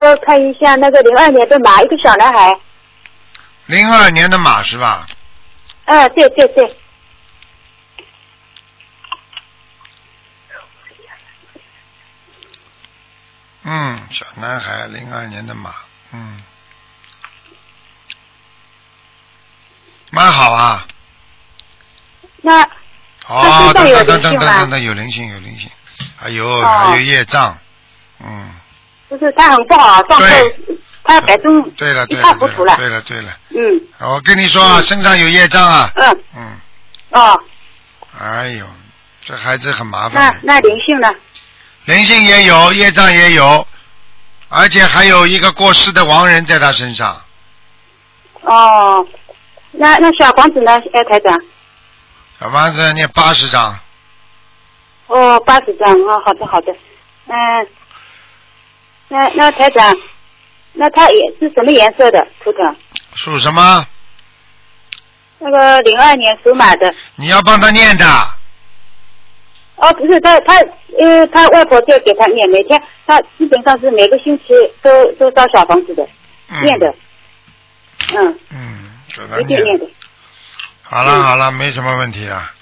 我看一下那个02年的马，一个小男孩。 02年的马是吧？ 对对对。 小男孩，02年的马，蛮好啊。 那等有灵性，还有业障， 不是他很不好，上次他要改正， 对了， 一塌糊涂了。 对了。我跟你说，身上有业障啊。哎呦，这孩子很麻烦。 那灵性呢？ 灵性也有，业障也有，而且还有一个过世的亡人在他身上。 那小房子呢？台长。 小房子念80张。 80张好的。那台长，那他也是什么颜色的图腾？ 属什么？ 那个02年属马的。 你要帮他念的。 不是他外婆就给他念，每天他基本上是每个星期都烧小房子的，念的。一定念的。 好了，没什么问题了。